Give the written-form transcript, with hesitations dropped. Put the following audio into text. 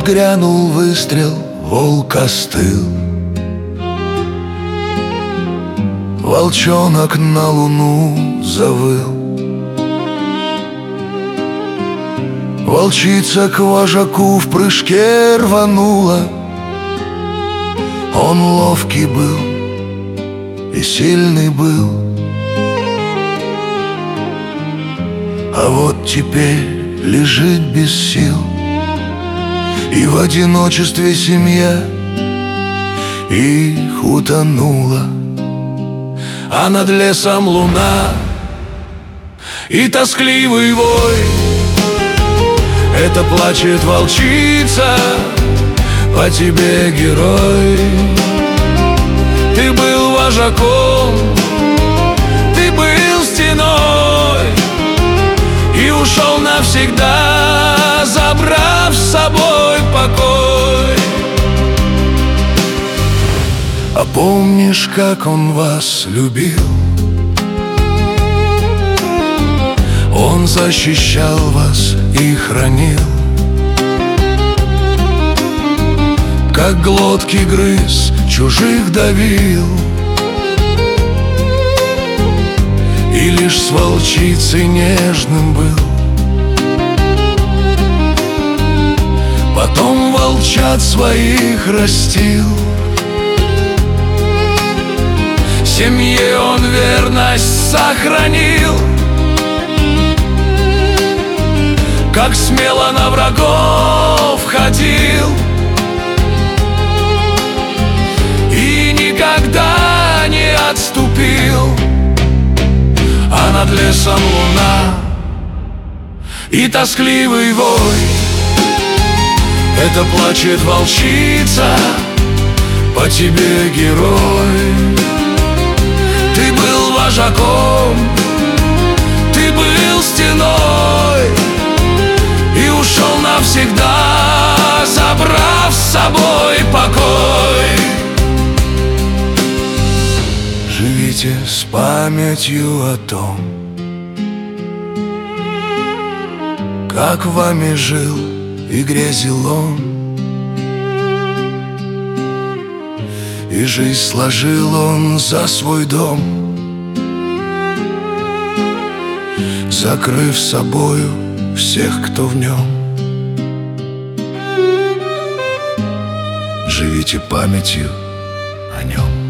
вот грянул выстрел, волк остыл. Волчонок на луну завыл. Волчица к вожаку в прыжке рванула. Он ловкий был и сильный был. А вот теперь лежит без сил, и в одиночестве семья их утонула. А над лесом луна и тоскливый вой. Это плачет волчица по тебе, герой. Ты был вожаком, ты был стеной, и ушел навсегда, забрав с собой покой. А помнишь, как он вас любил? Он защищал вас и хранил, как глотки грыз, чужих давил. И лишь с волчицей нежным был. Потом волчат своих растил. Семье он верность сохранил, как смело на врагов ходил. И никогда не отступил. А над лесом луна и тоскливый вой. Это плачет волчица по тебе, герой. Ты был вожаком, ты был стеной, и ушел навсегда, забрав с собой покой. Живите с памятью о том, как вами жил и грезил он, и жизнь сложил он за свой дом, закрыв собою всех, кто в нем. Живите памятью о нем.